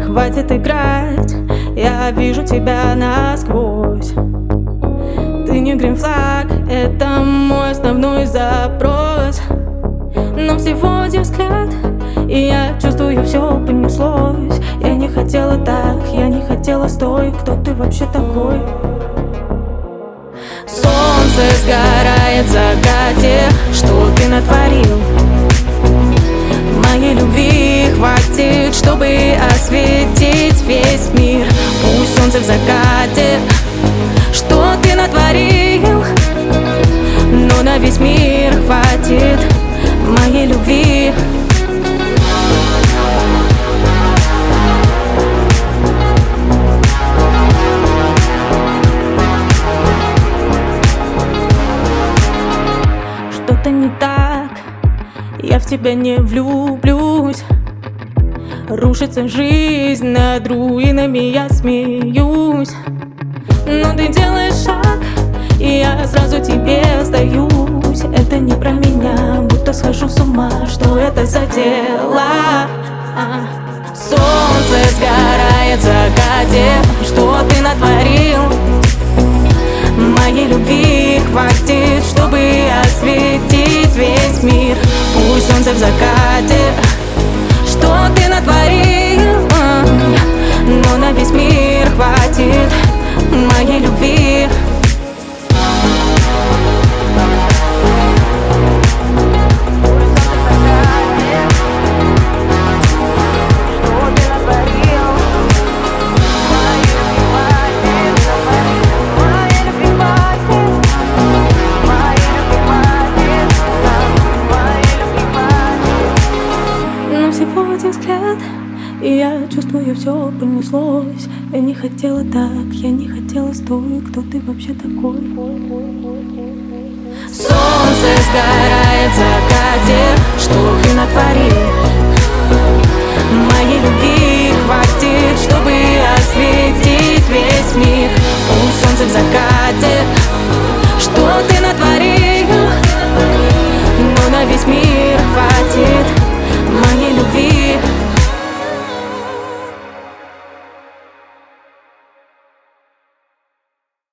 хватит играть, я вижу тебя насквозь. Ты не грин-флаг, это мой основной запрос. Но всего один взгляд, и я чувствую, все понеслось. Я не хотела так, я не хотела, стой, кто ты вообще такой? Солнце сгорает в закате, что ты натворил? Моей любви хватит, чтобы осветить весь мир. Пусть солнце в закате, что ты натворил? Но на весь мир хватит моей любви. Что-то не так, я в тебя не влюблюсь. Рушится жизнь, над руинами я смеюсь. Но ты делаешь шаг, и я сразу тебе сдаюсь. Это не про меня, будто схожу с ума, что это за дело? Солнце сгорает в закате, что ты натворил? Моей любви хватит, чтобы осветить весь мир. Пусть солнце в закате, что ты натворил? Но на весь мир хватит моей любви. Всего один взгляд, и я чувствую, все понеслось. Я не хотела так, я не хотела, стой, кто ты вообще такой? Солнце сгорает в закате, что ты натворил?